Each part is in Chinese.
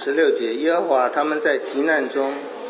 16节，耶和华他们在急难中，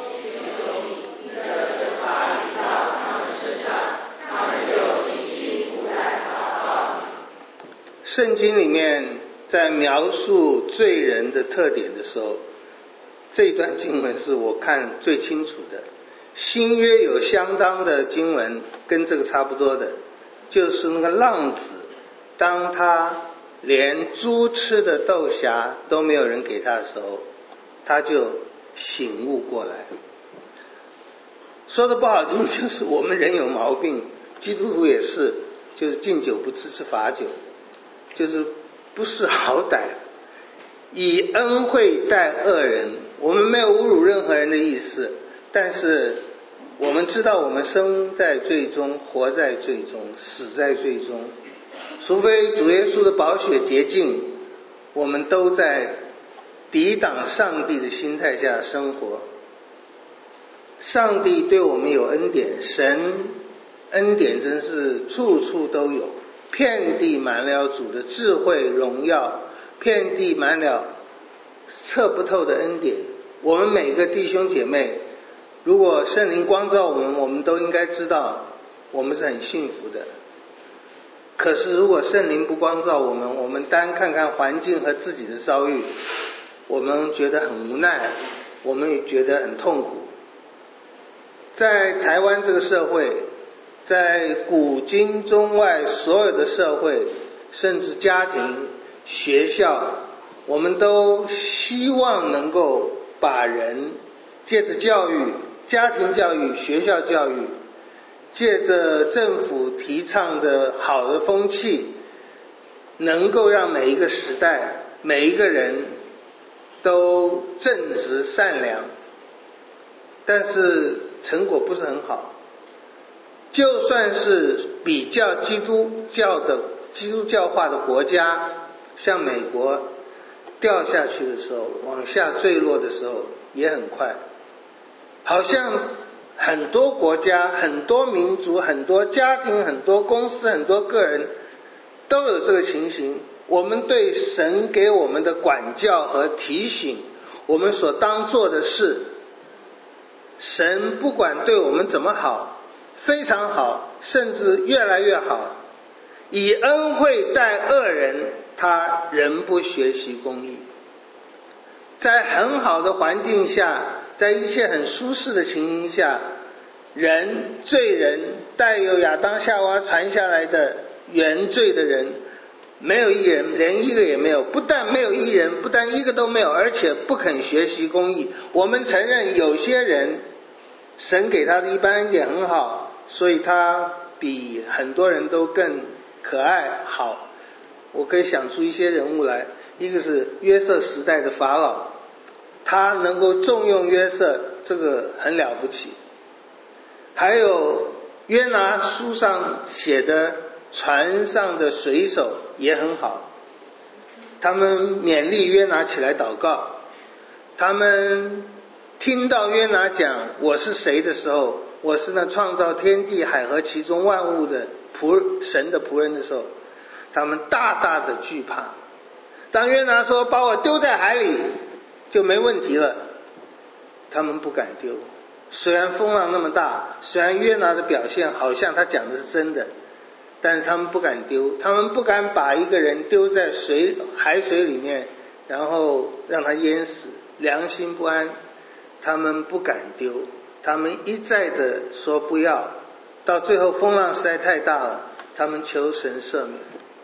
圣经里面在描述罪人的特点的时候，这一段经文是我看最清楚的。新约有相当的经文跟这个差不多的，就是那个浪子，当他连猪吃的豆荚都没有人给他的时候，他就醒悟过来。说的不好听，就是我们人有毛病，基督徒也是，就是敬酒不吃吃罚酒，就是不识好歹，以恩惠待恶人。我们没有侮辱任何人的意思，但是我们知道我们生在罪中，活在罪中，死在罪中，除非主耶稣的宝血洁净，我们都在抵挡上帝的心态下生活。上帝对我们有恩典，神恩典真是处处都有，遍地满了主的智慧荣耀，遍地满了测不透的恩典。我们每个弟兄姐妹，如果圣灵光照我们，我们都应该知道我们是很幸福的。可是如果圣灵不光照我们，我们单看看环境和自己的遭遇，我们觉得很无奈，我们也觉得很痛苦。在台湾这个社会，在古今中外所有的社会，甚至家庭、学校，我们都希望能够把人借着教育、家庭教育、学校教育，借着政府提倡的好的风气，能够让每一个时代、每一个人都正直善良，但是成果不是很好。就算是比较基督教化的国家，像美国，掉下去的时候，往下坠落的时候也很快。好像很多国家、很多民族、很多家庭、很多公司、很多个人都有这个情形。我们对神给我们的管教和提醒，我们所当做的事，神不管对我们怎么好，非常好，甚至越来越好，以恩惠待恶人，他仍不学习公义。在很好的环境下，在一切很舒适的情形下，罪人带有亚当夏娃传下来的原罪的人，没有一人，连一个也没有。不但没有一人，不但一个都没有，而且不肯学习公义。我们承认有些人神给他的一般恩典很好，所以他比很多人都更可爱好。我可以想出一些人物来，一个是约瑟时代的法老，他能够重用约瑟，这个很了不起。还有约拿书上写的船上的水手也很好，他们勉励约拿起来祷告，他们听到约拿讲我是谁的时候，我是那创造天地海和其中万物的神的仆人的时候，他们大大的惧怕。当约拿说把我丢在海里就没问题了，他们不敢丢。虽然风浪那么大，虽然约拿的表现好像他讲的是真的，但是他们不敢丢，他们不敢把一个人丢在海水里面，然后让他淹死，良心不安，他们不敢丢，他们一再的说不要，到最后风浪实在太大了，他们求神赦免。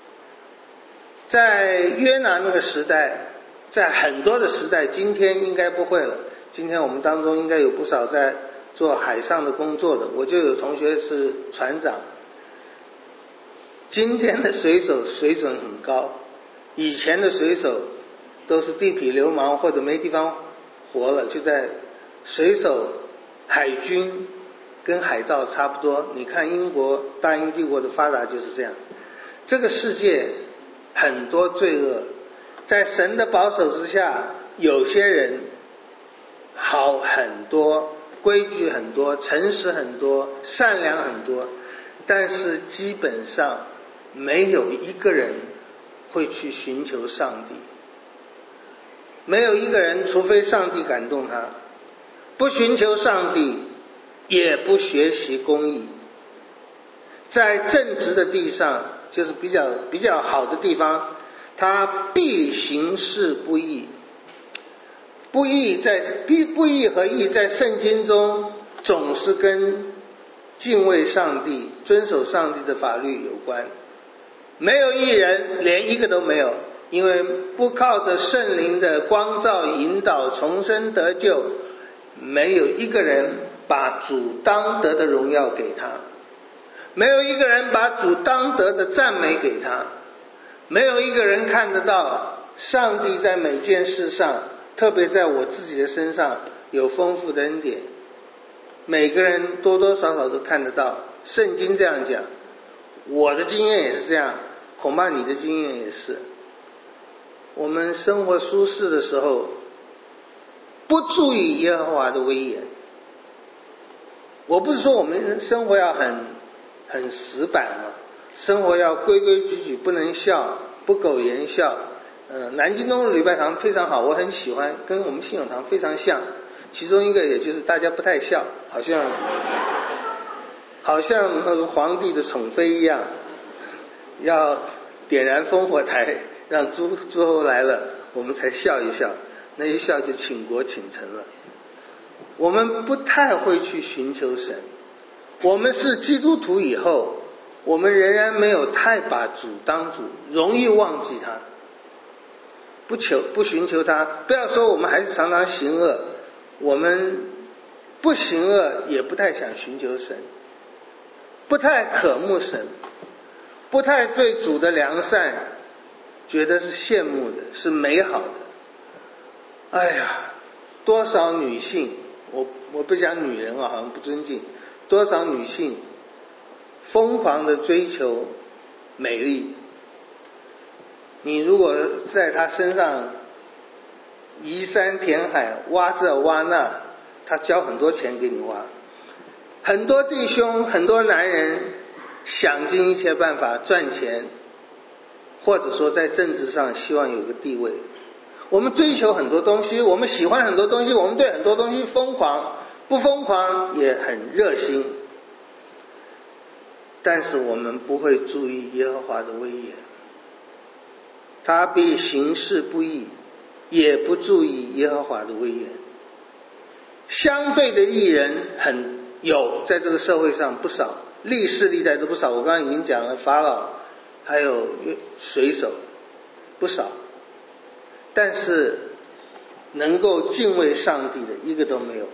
在约拿那个时代，在很多的时代，今天应该不会了，今天我们当中应该有不少在做海上的工作的，我就有同学是船长。今天的水手水准很高，以前的水手都是地痞流氓或者没地方活了，就在水手海军跟海盗差不多。你看英国大英帝国的发达就是这样。这个世界很多罪恶，在神的保守之下，有些人好很多，规矩很多，诚实很多，善良很多，但是基本上没有一个人会去寻求上帝。 没有一个人，除非上帝感动他，不寻求上帝，也不学习公义，在正直的地上，就是比较好的地方，他必行事不义。不义和义在圣经中总是跟敬畏上帝、遵守上帝的法律有关。没有义人，连一个都没有，因为不靠着圣灵的光照引导重生得救，没有一个人把主当得的荣耀给他，没有一个人把主当得的赞美给他，没有一个人看得到上帝在每件事上，特别在我自己的身上有丰富的恩典。每个人多多少少都看得到，圣经这样讲，我的经验也是这样，恐怕你的经验也是。我们生活舒适的时候，不注意耶和华的威严。我不是说我们生活要很死板啊，生活要规规矩矩，不能笑，不苟言笑。南京东路礼拜堂非常好，我很喜欢，跟我们信友堂非常像。其中一个也就是大家不太笑，好像那个皇帝的宠妃一样，要点燃烽火台，让诸侯来了，我们才笑一笑，那一笑就倾国倾城了。我们不太会去寻求神，我们是基督徒以后，我们仍然没有太把主当主，容易忘记他，不寻求他。不要说我们还是常常行恶，我们不行恶也不太想寻求神，不太渴慕神，不太对主的良善觉得是羡慕的，是美好的。哎呀，多少女性，我不讲女人啊，好像不尊敬，多少女性疯狂的追求美丽，你如果在她身上移山填海，挖这挖那，他交很多钱给你挖。很多弟兄，很多男人想尽一切办法赚钱，或者说在政治上希望有个地位。我们追求很多东西，我们喜欢很多东西，我们对很多东西疯狂，不疯狂也很热心，但是我们不会注意耶和华的威严。他必行事不义，也不注意耶和华的威严。相对的义人在这个社会上不少，历世历代都不少。我刚刚已经讲了法老，还有水手，不少。但是能够敬畏上帝的一个都没有。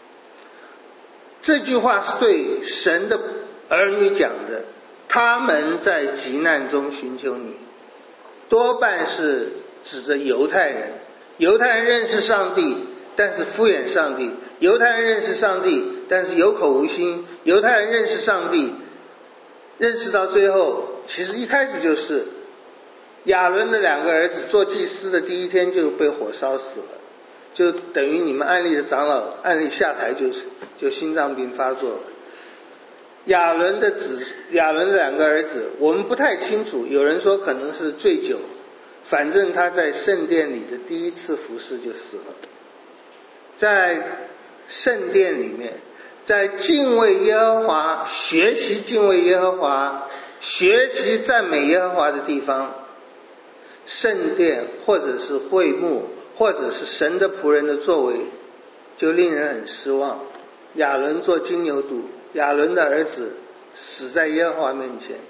这句话是对神的儿女讲的，他们在急难中寻求你，多半是指着犹太人。犹太人认识上帝，但是敷衍上帝；犹太人认识上帝，但是有口无心；犹太人认识上帝，认识到最后，其实一开始就是亚伦的2个儿子做祭司的第一天就被火烧死了，就等于你们安利的长老安利下台就心脏病发作了。亚伦的2个儿子，我们不太清楚，有人说可能是醉酒，反正他在圣殿里的第一次服侍就死了。在圣殿里面，在敬畏耶和华、学习敬畏耶和华、学习赞美耶和华的地方，圣殿或者是会幕，或者是神的仆人的作为，就令人很失望。亚伦做金牛犊，亚伦的儿子死在耶和华面前。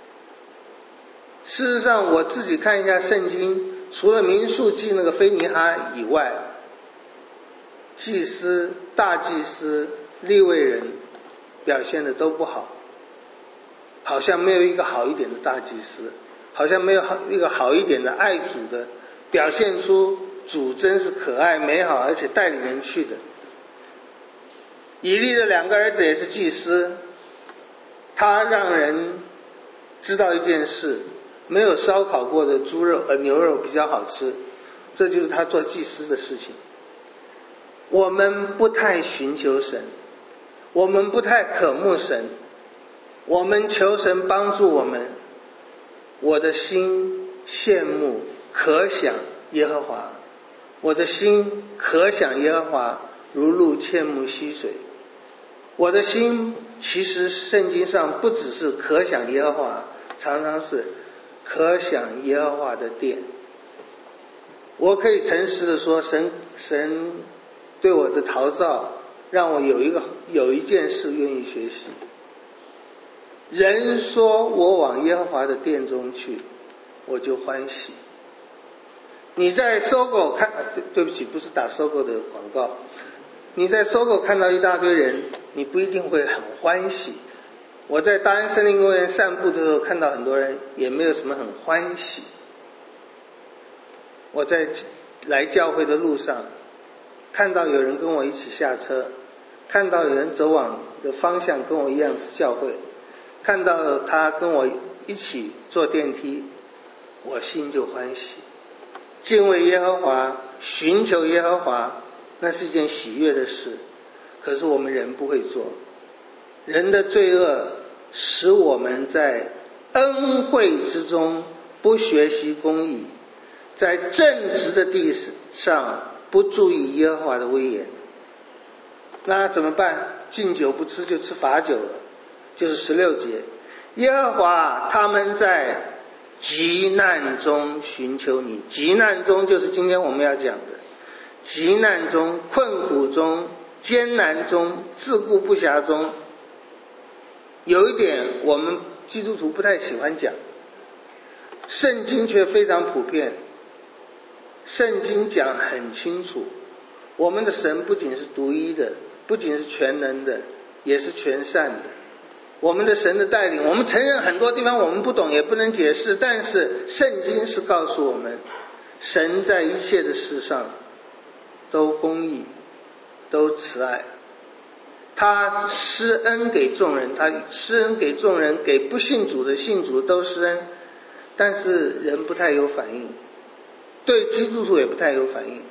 事实上，我自己看一下圣经，除了民数记那个非尼哈以外，祭司、大祭司、利未人表现的都不好，好像没有一个好一点的大祭司，好像没有一个好一点的爱主的，表现出主真是可爱美好，而且带领人去的。以利的2个儿子也是祭司，他让人知道一件事，没有烧烤过的牛肉比较好吃，这就是他做祭司的事情。我们不太寻求神，我们不太渴慕神，我们求神帮助我们。我的心羡慕可想耶和华， 我的心可想耶和华，如鹿切慕溪水。我的心其实圣经上不只是可想耶和华，常常是可想耶和华的殿。我可以诚实的说，神对我的陶造，让我有一件事愿意学习。人说我往耶和华的殿中去，我就欢喜。你在搜狗看，对不起，不是打搜狗的广告。你在搜狗看到一大堆人，你不一定会很欢喜。我在大安森林公园散步的时候，看到很多人，也没有什么很欢喜。我在来教会的路上，看到有人跟我一起下车，看到有人走往的方向跟我一样是教会，看到他跟我一起坐电梯，我心就欢喜。敬畏耶和华，寻求耶和华，那是一件喜悦的事。可是我们人不会做，人的罪恶使我们在恩惠之中不学习公义，在正直的地上不注意耶和华的威严。那怎么办？禁酒不吃就吃罚酒了，就是16节。耶和华他们在急难中寻求你。急难中就是今天我们要讲的，急难中、困苦中、艰难中、自顾不暇中。有一点我们基督徒不太喜欢讲，圣经却非常普遍。圣经讲很清楚，我们的神不仅是独一的，不仅是全能的，也是全善的。我们的神的带领，我们承认很多地方我们不懂也不能解释，但是圣经是告诉我们，神在一切的事上都公义，都慈爱。他施恩给众人，他施恩给众人，给不信主的信主都施恩，但是人不太有反应，对基督徒也不太有反应。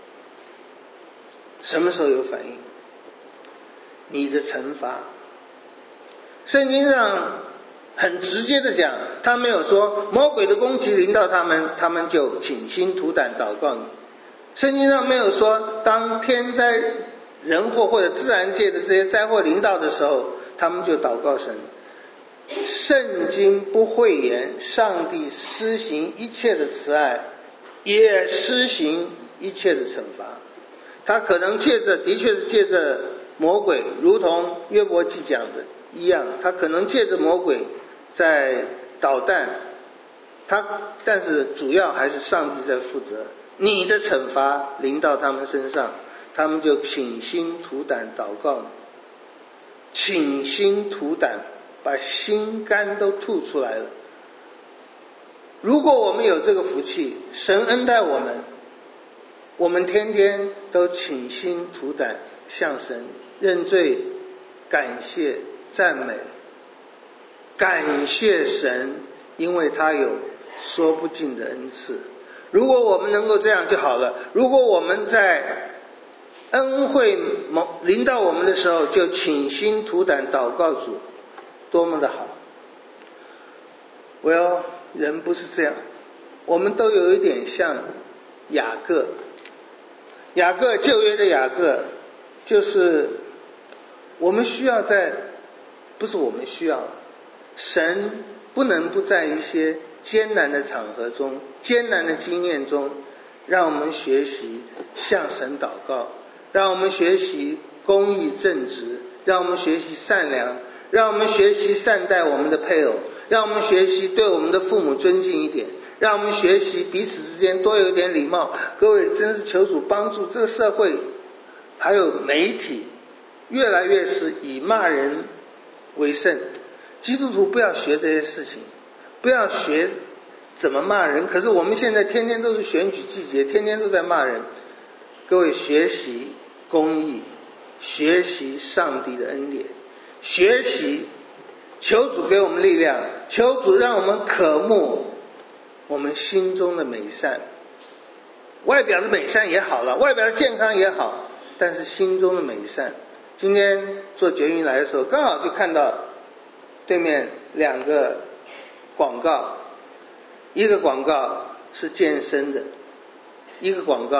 什么时候有反应？你的惩罚。圣经上很直接的讲，他没有说魔鬼的攻击临到他们，他们就倾心吐胆祷告你。圣经上没有说当天灾人祸或者自然界的这些灾祸临到的时候，他们就祷告神。圣经不讳言，上帝施行一切的慈爱，也施行一切的惩罚。他可能的确是借着魔鬼，如同约伯记讲的一样，他可能借着魔鬼在捣蛋，但是主要还是上帝在负责。你的惩罚临到他们身上，他们就倾心吐胆祷告你。倾心吐胆，把心肝都吐出来了。如果我们有这个福气，神恩待我们，我们天天都倾心吐胆向神认罪、感谢、赞美。感谢神，因为他有说不尽的恩赐。如果我们能够这样就好了。如果我们在恩惠临到我们的时候就倾心吐胆祷告主，多么的好。人不是这样，我们都有一点像雅各。旧约的雅各，就是我们需要不是我们需要，神不能不在一些艰难的场合中、艰难的经验中，让我们学习向神祷告，让我们学习公义正直，让我们学习善良，让我们学习善待我们的配偶，让我们学习对我们的父母尊敬一点，让我们学习彼此之间多有点礼貌。各位，真是求主帮助这个社会还有媒体越来越是以骂人为胜。基督徒不要学这些事情，不要学怎么骂人。可是我们现在天天都是选举季节，天天都在骂人。各位，学习公义，学习上帝的恩典，学习求主给我们力量，求主让我们渴慕我们心中的美善。外表的美善也好了，外表的健康也好，但是心中的美善。今天坐捷运来的时候，刚好就看到对面2个广告，一个广告是健身的，一个广告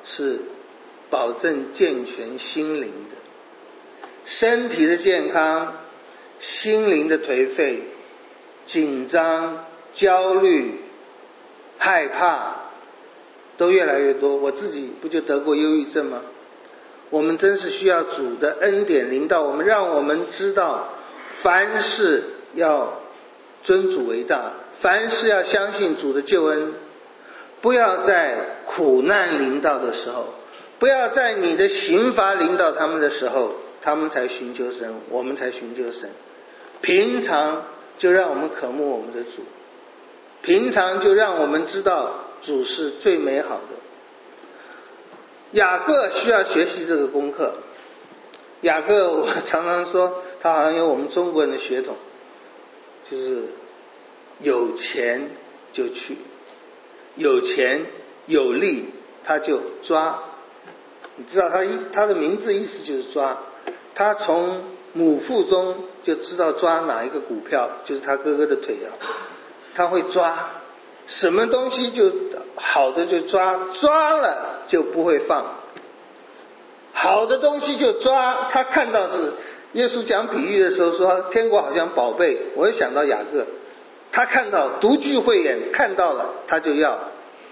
是保证健全心灵的。身体的健康，心灵的颓废、紧张、焦虑、害怕都越来越多。我自己不就得过忧郁症吗？我们真是需要主的恩典临到我们，让我们知道凡事要尊主为大，凡事要相信主的救恩，不要在苦难临到的时候，不要在你的刑罚临到他们的时候，他们才寻求神，我们才寻求神。平常就让我们渴慕我们的主，平常就让我们知道主是最美好的。雅各需要学习这个功课。雅各，我常常说他好像有我们中国人的血统，就是有钱就去，有钱有力他就抓。你知道他的名字意思就是抓，他从母腹中就知道抓哪一个股票，就是他哥哥的腿啊，他会抓什么东西，就好的就抓，抓了就不会放，好的东西就抓。他看到是耶稣讲比喻的时候说天国好像宝贝，我又想到雅各，他看到独具慧眼，看到了他就要，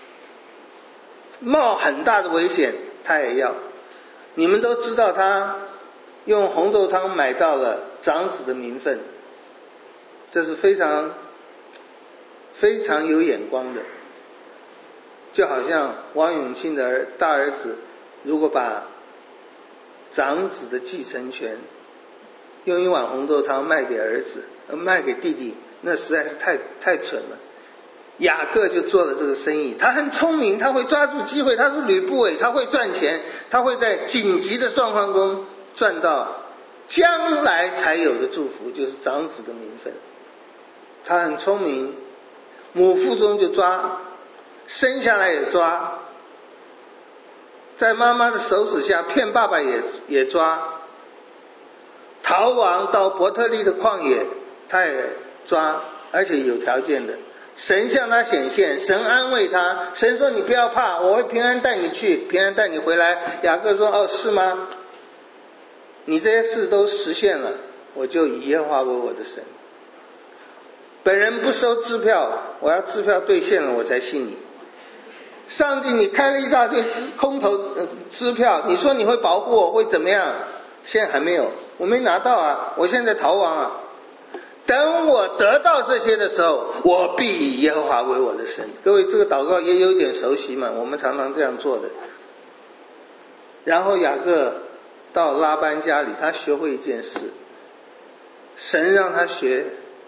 冒很大的危险他也要。你们都知道他用红豆汤买到了长子的名分，这是非常非常有眼光的。就好像王永庆的大儿子如果把长子的继承权用一碗红豆汤卖给儿子，卖给弟弟，那实在是太蠢了。雅各就做了这个生意，他很聪明，他会抓住机会，他是吕不韦，他会赚钱，他会在紧急的状况中赚到将来才有的祝福，就是长子的名分。他很聪明，母腹中就抓，生下来也抓，在妈妈的手指下骗爸爸也抓，逃亡到伯特利的旷野他也抓，而且有条件的。神向他显现，神安慰他，神说你不要怕，我会平安带你去，平安带你回来。雅各说哦，是吗？你这些事都实现了，我就以耶和华为我的神。本人不收支票，我要支票兑现了我才信你。上帝，你开了一大堆空头支票，你说你会保护我，会怎么样？现在还没有，我没拿到啊，我现在逃亡啊。等我得到这些的时候，我必以耶和华为我的神。各位，这个祷告也有点熟悉嘛，我们常常这样做的。然后雅各到拉班家里，他学会一件事，神让他学，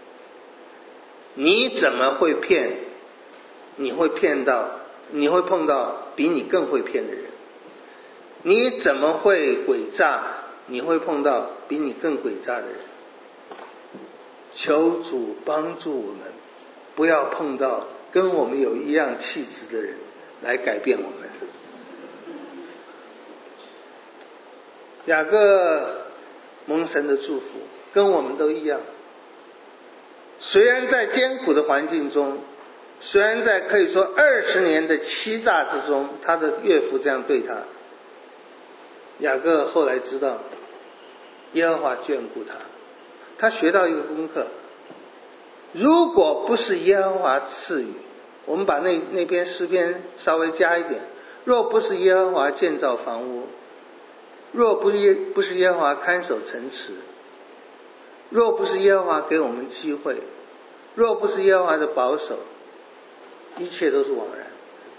你怎么会骗？你会碰到比你更会骗的人。你怎么会诡诈？你会碰到比你更诡诈的人。求主帮助我们，不要碰到跟我们有一样气质的人来改变我们。雅各蒙神的祝福，跟我们都一样。虽然在艰苦的环境中，虽然在可以说20年的欺诈之中，他的岳父这样对他，雅各后来知道耶和华眷顾他。他学到一个功课，如果不是耶和华赐予，我们把那篇诗篇稍微加一点，若不是耶和华建造房屋，若不是耶和华看守城池，若不是耶和华给我们机会，若不是耶和华的保守，一切都是枉然。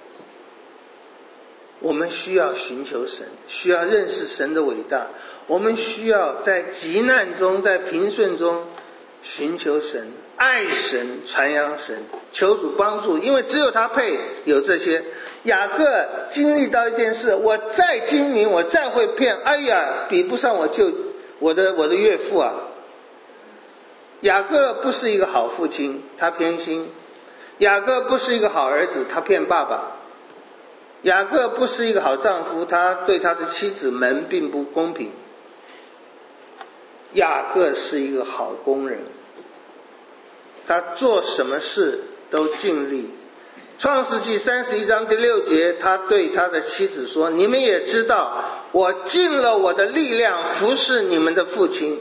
我们需要寻求神，需要认识神的伟大，我们需要在急难中，在平顺中寻求神，爱神，传扬神，求主帮助，因为只有他配有这些。雅各经历到一件事，我再精明，我再会骗，哎呀，比不上我的岳父啊。雅各不是一个好父亲，他偏心；雅各不是一个好儿子，他骗爸爸；雅各不是一个好丈夫，他对他的妻子们并不公平。雅各是一个好工人，他做什么事都尽力， 创世纪31章第6节，他对他的妻子说，你们也知道我尽了我的力量服侍你们的父亲。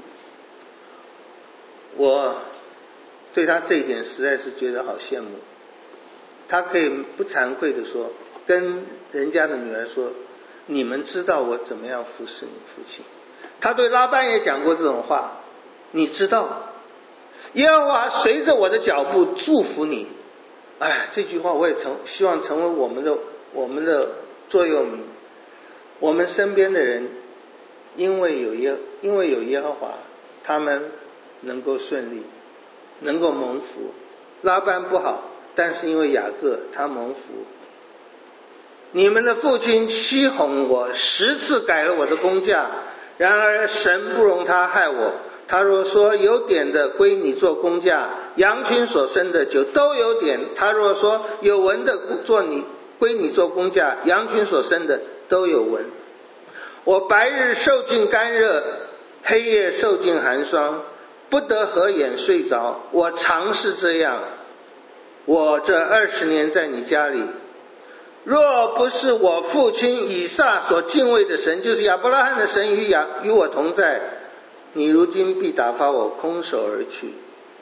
我对他这一点实在是觉得好羡慕，他可以不惭愧地说，跟人家的女儿说，你们知道我怎么样服侍你父亲。他对拉班也讲过这种话，你知道耶和华随着我的脚步祝福你。这句话我也希望成为我们的座右铭。我们身边的人因为有耶和华，他们能够顺利，能够蒙福。拉班不好，但是因为雅各他蒙福。你们的父亲欺哄我，10次改了我的工价，然而神不容他害我。他若说有点的归你做工价，羊群所生的就都有点；他若说有纹的归你做工价，羊群所生的都有纹。我白日受尽干热，黑夜受尽寒霜，不得合眼睡着。我常是这样。我这20年在你家里，若不是我父亲以撒所敬畏的神，就是亚伯拉罕的神与我同在，你如今必打发我空手而去。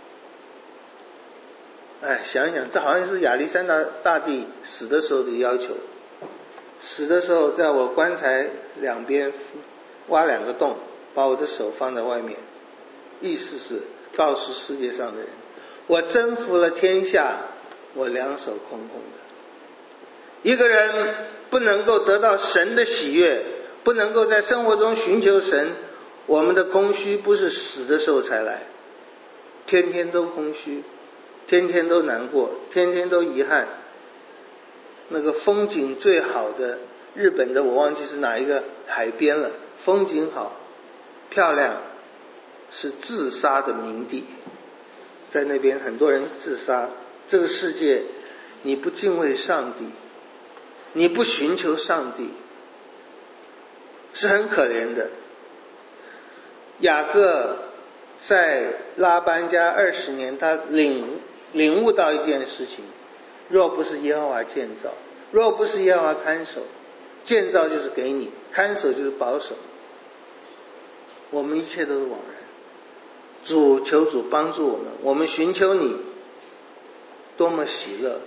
想一想，这好像是亚历山大帝死的时候的要求。死的时候，在我棺材两边挖2个洞，把我的手放在外面，意思是告诉世界上的人，我征服了天下，我两手空空的。一个人不能够得到神的喜悦，不能够在生活中寻求神，我们的空虚不是死的时候才来，天天都空虚，天天都难过，天天都遗憾。那个风景最好的日本的我忘记是哪一个海边了，风景好漂亮，是自杀的名地，在那边很多人自杀。这个世界你不敬畏上帝，你不寻求上帝，是很可怜的。雅各在拉班家20年，他领悟到一件事情，若不是耶和华建造，若不是耶和华看守，建造就是给你，看守就是保守，我们一切都是枉然。求主帮助我们，我们寻求你多么喜乐。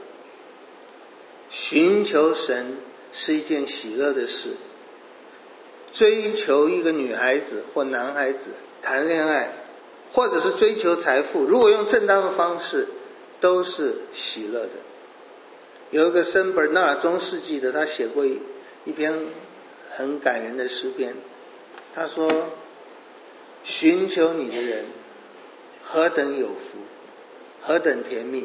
寻求神是一件喜乐的事，追求一个女孩子或男孩子谈恋爱，或者是追求财富，如果用正当的方式，都是喜乐的。有一个圣伯纳中世纪的，他写过一篇很感人的诗篇，他说，寻求你的人何等有福，何等甜蜜。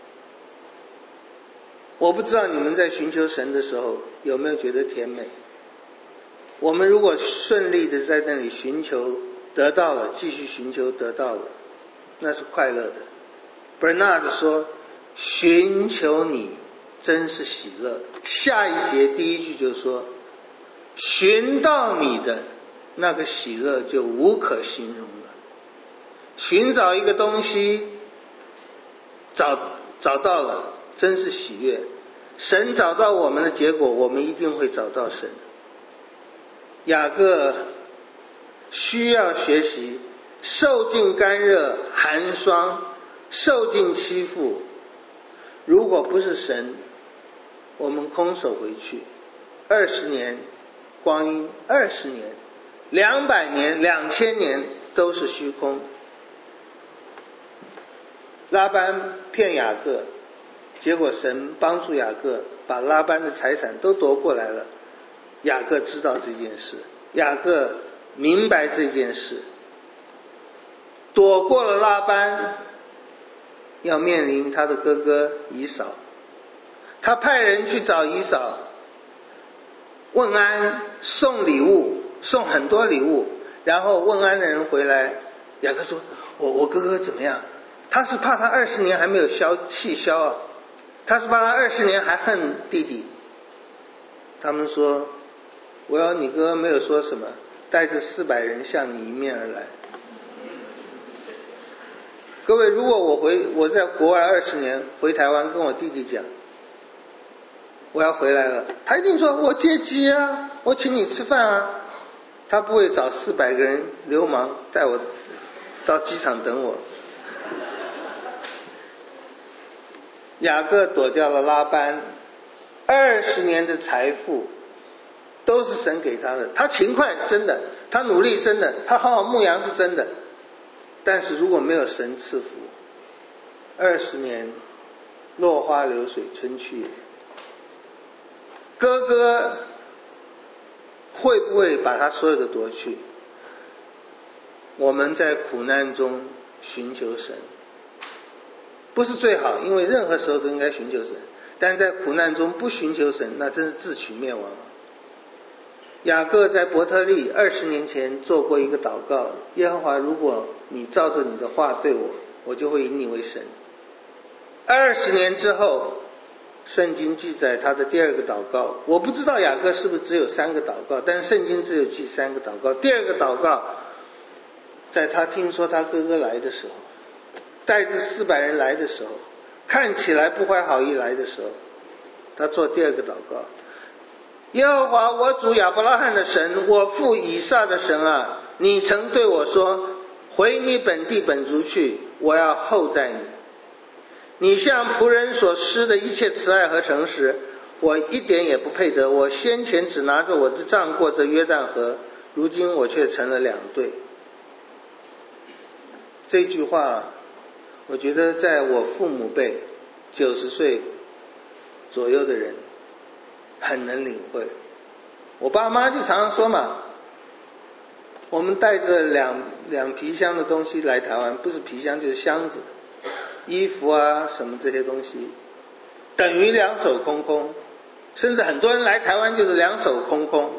我不知道你们在寻求神的时候有没有觉得甜美。我们如果顺利的在那里寻求得到了，继续寻求得到了，那是快乐的。Bernard 说，寻求你真是喜乐。下一节第一句就说，寻到你的那个喜乐就无可形容了。寻找一个东西，找到了，真是喜悦。神找到我们的结果，我们一定会找到神。雅各需要学习受尽干热寒霜，受尽欺负。如果不是神，我们空手回去，20年光阴，20年200年2000年都是虚空。拉班骗雅各，结果神帮助雅各把拉班的财产都夺过来了。雅各知道这件事，雅各明白这件事，躲过了拉班，要面临他的哥哥以扫。他派人去找以扫问安，送礼物，送很多礼物，然后问安的人回来，雅各说，我哥哥怎么样？他是怕他20年还没有气消啊，他是怕他20年还恨弟弟。他们说，你哥哥没有说什么，带着400人向你迎面而来。各位，如果我在国外20年回台湾跟我弟弟讲， 我要回来了，他一定说我接机啊，我请你吃饭啊，他不会找400个人流氓带我到机场等我。雅各躲掉了拉班，20年的财富都是神给他的，他勤快是真的，他努力真的，他好好牧羊是真的，但是如果没有神赐福，20年落花流水春去也。哥哥会不会把他所有的夺去？我们在苦难中寻求神，不是最好，因为任何时候都应该寻求神，但在苦难中不寻求神，那真是自取灭亡啊。雅各在伯特利20年前做过一个祷告，耶和华，如果你照着你的话对我，我就会引你为神。20年之后，圣经记载他的第2个祷告，我不知道雅各是不是只有3个祷告，但是圣经只有记3个祷告。第2个祷告，在他听说他哥哥来的时候，带着400人来的时候，看起来不怀好意来的时候，他做第2个祷告，耶和华我主亚伯拉罕的神，我父以撒的神啊，你曾对我说，回你本地本族去，我要厚待你。你向仆人所施的一切慈爱和诚实，我一点也不配得。我先前只拿着我的杖过这约旦河，如今我却成了2对。这句话我觉得在我父母辈90岁左右的人很能领会。我爸妈就常常说嘛，我们带着两皮箱的东西来台湾，不是皮箱就是箱子，衣服啊什么这些东西，等于2手空空，甚至很多人来台湾就是2手空空。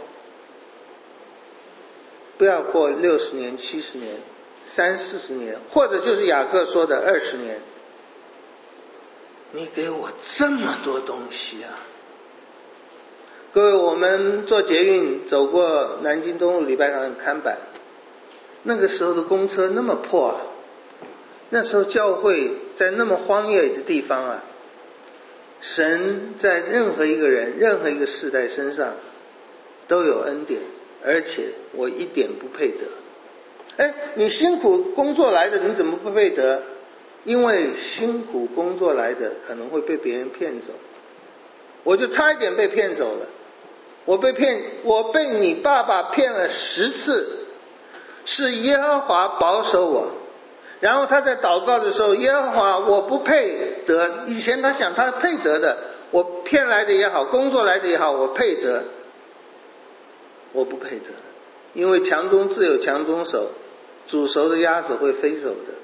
不要过60年、70年、30、40年，或者就是雅各说的20年，你给我这么多东西啊！各位，我们坐捷运走过南京东路礼拜堂的看板，那个时候的公车那么破啊，那时候教会在那么荒野的地方啊，神在任何一个人、任何一个世代身上都有恩典，而且我一点不配得。你辛苦工作来的，你怎么不配得？因为辛苦工作来的可能会被别人骗走，我就差一点被骗走了。我被你爸爸骗了10次，是耶和华保守我。然后他在祷告的时候，耶和华我不配得，以前他想他配得的，我骗来的也好，工作来的也好，我配得，我不配得，因为墙中自有墙中手，煮熟的鸭子会飞走的。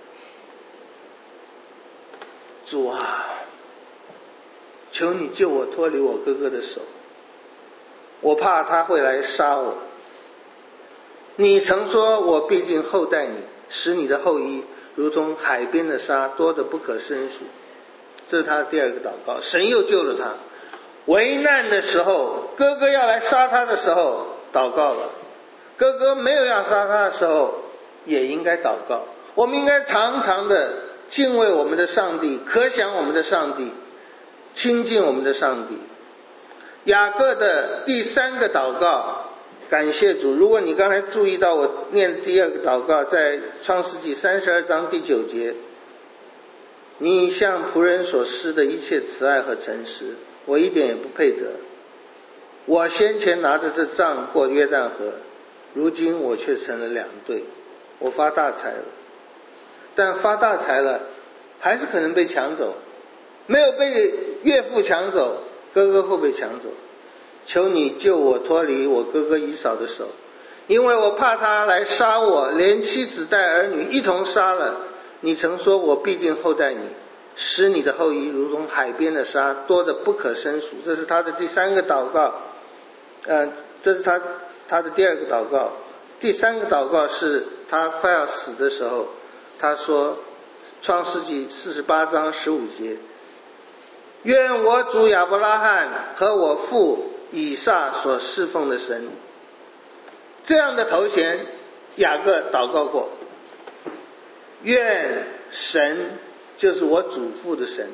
主啊，求你救我脱离我哥哥的手，我怕他会来杀我。你曾说我必定厚待你，使你的后裔如同海边的沙，多得不可胜数。这是他的第2个祷告，神又救了他。危难的时候，哥哥要来杀他的时候祷告了，哥哥没有要杀他的时候也应该祷告。我们应该常常的敬畏我们的上帝，可想我们的上帝，亲近我们的上帝。雅各的第3个祷告，感谢主。如果你刚才注意到我念的第2个祷告，在创世纪32章第9节，你向仆人所施的一切慈爱和诚实，我一点也不配得。我先前拿着这杖过约旦河，如今我却成了2对。我发大财了，但发大财了还是可能被抢走，没有被岳父抢走，哥哥会被抢走。求你救我脱离我哥哥以扫的手，因为我怕他来杀我，连妻子带儿女一同杀了。你曾说我必定厚待你，使你的后裔如同海边的沙，多得不可胜数。这是他的第3个祷告，这是他的第2个祷告。第3个祷告是他快要死的时候，他说创世纪48章15节，愿我主亚伯拉罕和我父以撒所侍奉的神。这样的头衔雅各祷告过，愿神就是我祖父的神，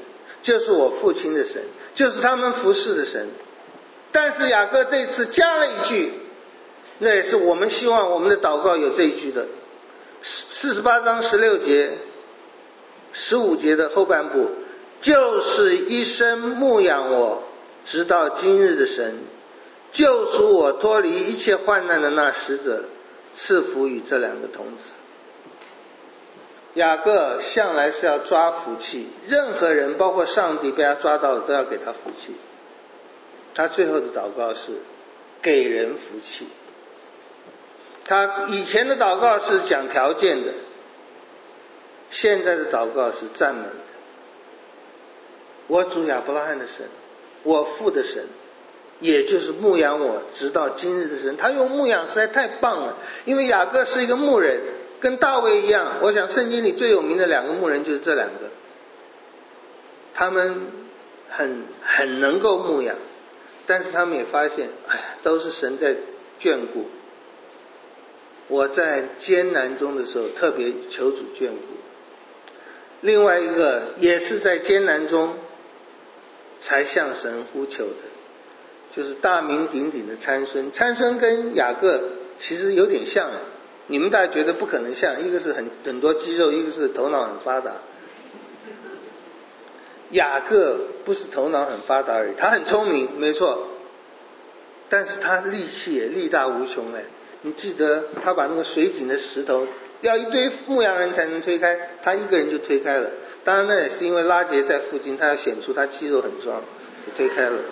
就是我父亲的神，就是他们服侍的神。但是雅各这次加了一句，那也是我们希望我们的祷告有这一句的。48章16节15节的后半部，就是一生牧养我直到今日的神，救赎我脱离一切患难的那使者，赐福与这两个童子。雅各向来是要抓福气，任何人包括上帝被他抓到了都要给他福气。他最后的祷告是给人福气。他以前的祷告是讲条件的，现在的祷告是赞美的。我主亚伯拉罕的神，我父的神，也就是牧养我直到今日的神。他用牧养实在太棒了，因为雅各是一个牧人，跟大卫一样。我想圣经里最有名的两个牧人就是这两个，他们很能够牧养，但是他们也发现，都是神在眷顾。我在艰难中的时候特别求主眷顾。另外一个也是在艰难中才向神呼求的，就是大名鼎鼎的参孙。参孙跟雅各其实有点像，你们大家觉得不可能像，一个是很多肌肉，一个是头脑很发达。雅各不是头脑很发达而已，他很聪明没错，但是他力气也力大无穷。你记得他把那个水井的石头要一堆牧羊人才能推开，他一个人就推开了。当然那也是因为拉结在附近，他要显出他肌肉很壮，就推开了。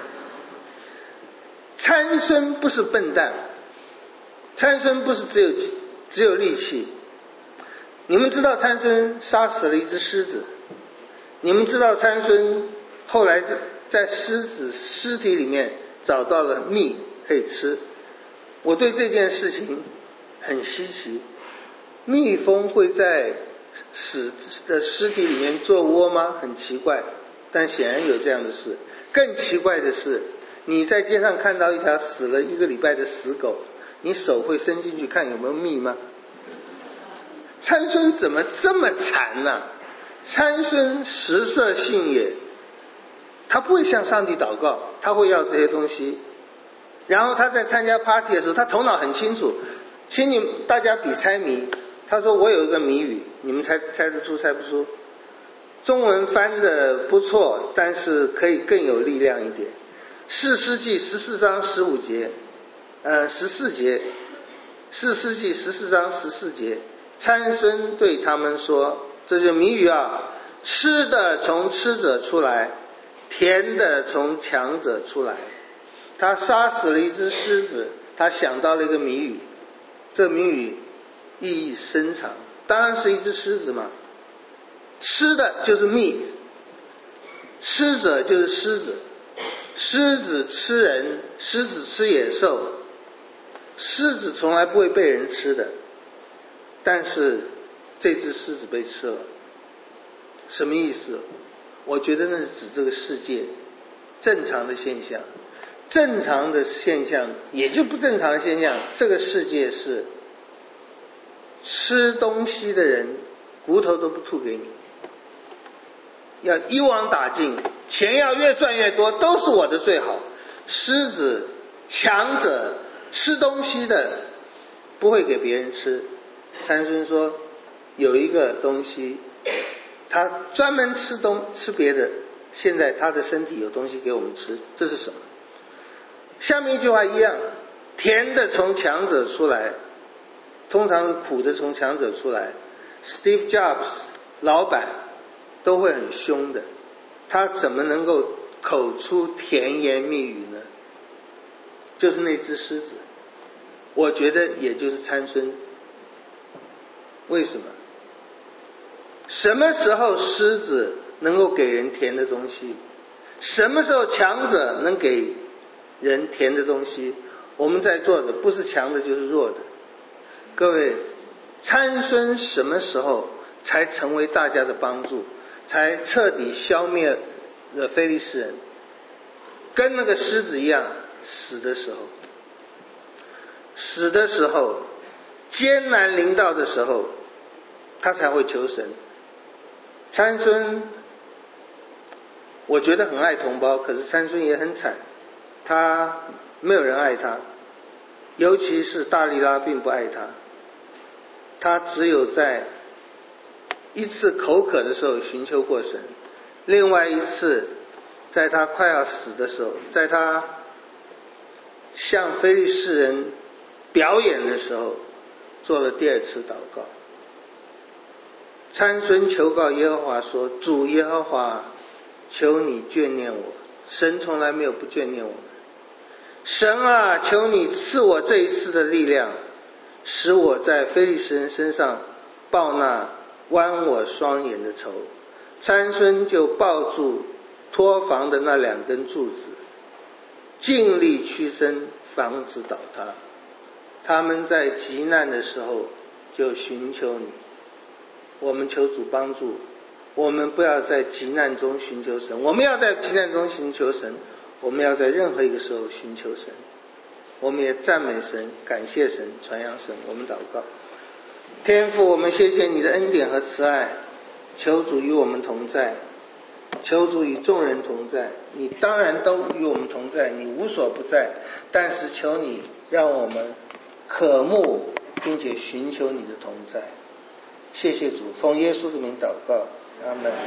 参孙不是笨蛋，参孙不是只有力气。你们知道参孙杀死了一只狮子，你们知道参孙后来在狮子尸体里面找到了蜜可以吃。我对这件事情很稀奇，蜜蜂会在死的尸体里面做窝吗？很奇怪，但显然有这样的事。更奇怪的是，你在街上看到一条死了1个礼拜的死狗，你手会伸进去看有没有蜜吗？参孙怎么这么惨呢？参孙食色性也，他不会向上帝祷告，他会要这些东西。然后他在参加 party 的时候，他头脑很清楚，请你大家比猜谜。他说我有一个谜语，你们猜得出猜不出？中文翻的不错，但是可以更有力量一点。士师记14章15节，14节，士师记14章14节，参孙对他们说，这就是谜语啊，吃的从吃者出来，甜的从强者出来。他杀死了一只狮子，他想到了一个谜语，这谜语意义深长，当然是一只狮子嘛。吃的就是蜜，吃者就是狮子，狮子吃人，狮子吃野兽，狮子从来不会被人吃的，但是这只狮子被吃了，什么意思？我觉得那是指这个世界正常的现象。正常的现象也就不正常的现象，这个世界是吃东西的人骨头都不吐给你，要一网打尽，钱要越赚越多，都是我的最好。狮子强者吃东西的不会给别人吃。参孙说有一个东西他专门吃别的，现在他的身体有东西给我们吃，这是什么？下面一句话一样，甜的从强者出来，通常是苦的从强者出来。 Steve Jobs 老板都会很凶的，他怎么能够口出甜言蜜语呢？就是那只狮子，我觉得也就是参孙。为什么？什么时候狮子能够给人甜的东西？什么时候强者能给人甜的东西？我们在座的不是强的就是弱的。各位，参孙什么时候才成为大家的帮助，才彻底消灭了非利士人？跟那个狮子一样，死的时候，艰难临到的时候，他才会求神。参孙我觉得很爱同胞，可是参孙也很惨，他没有人爱他，尤其是大利拉并不爱他，他只有在一次口渴的时候寻求过神，另外一次在他快要死的时候，在他向非利士人表演的时候做了第二次祷告。参孙求告耶和华说，主耶和华，求你眷念我。神从来没有不眷念我们。神啊，求你赐我这一次的力量，使我在非利士人身上报那剜我双眼的仇。参孙就抱住托房的那2根柱子，尽力屈身防止倒塌。他们在急难的时候就寻求你。我们求主帮助，我们不要在急难中寻求神，我们要在急难中寻求神，我们要在任何一个时候寻求神。我们也赞美神，感谢神，传扬神。我们祷告。天父，我们谢谢你的恩典和慈爱，求主与我们同在，求主与众人同在。你当然都与我们同在，你无所不在，但是求你让我们渴慕并且寻求你的同在。谢谢主，奉耶稣的名祷告，阿们。